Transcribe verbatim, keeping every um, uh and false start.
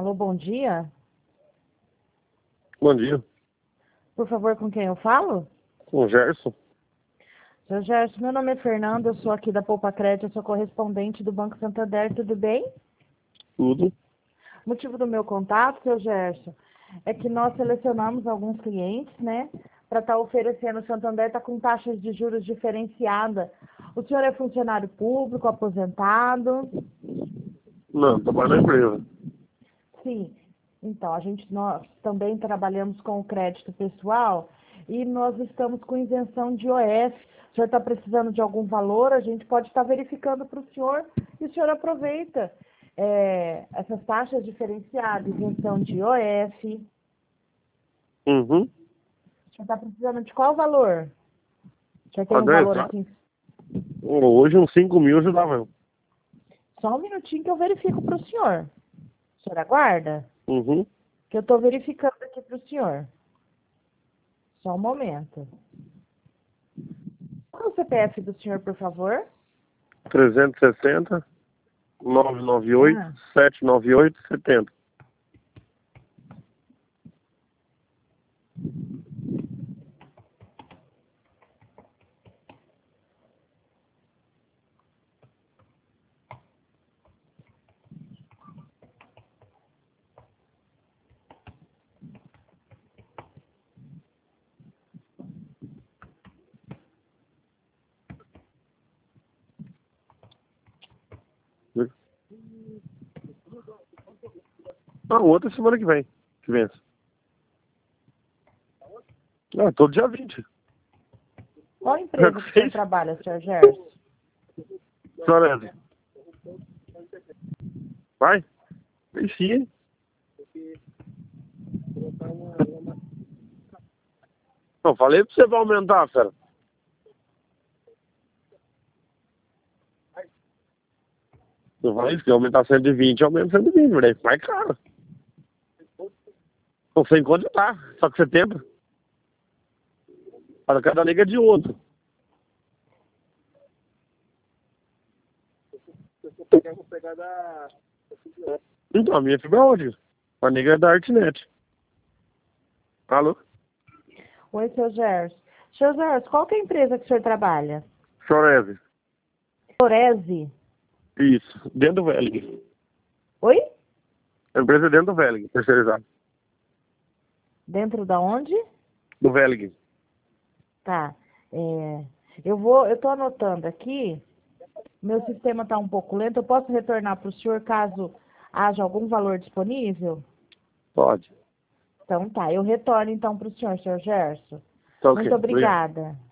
Alô, bom dia. Bom dia. Por favor, com quem eu falo? Com o Gerson. Seu Gerson, meu nome é Fernanda, eu sou aqui da Poupa Crédito, eu sou correspondente do Banco Santander, tudo bem? Tudo. O motivo do meu contato, seu Gerson, é que nós selecionamos alguns clientes, né, para estar oferecendo. O Santander está com taxas de juros diferenciadas. O senhor é funcionário público, aposentado? Não, trabalho na empresa. Sim. Então, a gente, nós também trabalhamos com o crédito pessoal e nós estamos com isenção de I O F. O senhor está precisando de algum valor, a gente pode estar verificando para o senhor e o senhor aproveita é, essas taxas diferenciadas, isenção de I O F. Uhum. O senhor está precisando de qual valor? O senhor tem Pra um dez, valor tá? assim? Hoje uns cinco mil ajudava eu. Só um minutinho que eu verifico para o senhor. O senhor aguarda? Uhum. Que eu estou verificando aqui para o senhor. Só um momento. Qual é o C P F do senhor, por favor? trezentos e sessenta, novecentos e noventa e oito, Ah. setecentos e noventa e oito, setenta. Ah, outra semana que vem. Que vence. Ah, todo dia vinte. Qual empresa que o senhor Seis. trabalha, senhor Gerson? Sorese. Vai? Ixi, hein? Não, falei pra você vai aumentar, fera. Eu falei que aumentar cento e vinte, aumenta cento e vinte, velho. Mais caro. Não sei enquanto tá, só que setembro. Para cada liga é de outro. Eu vou pegar da... Então, a minha fibra é ótica. A nega é da Artnet. Alô? Oi, seu Gerson. Seu Gerson, qual que é a empresa que o senhor trabalha? Sorese. Florese. Isso, dentro do Velig. Oi? A empresa é dentro do Velig, terceirizado. Dentro da onde? Do Velig. Tá. É, eu vou, eu tô anotando aqui. Meu sistema está um pouco lento. Eu posso retornar para o senhor caso haja algum valor disponível? Pode. Então tá, eu retorno então para o senhor, senhor Gerson. Tá ok, Muito obrigado. obrigada.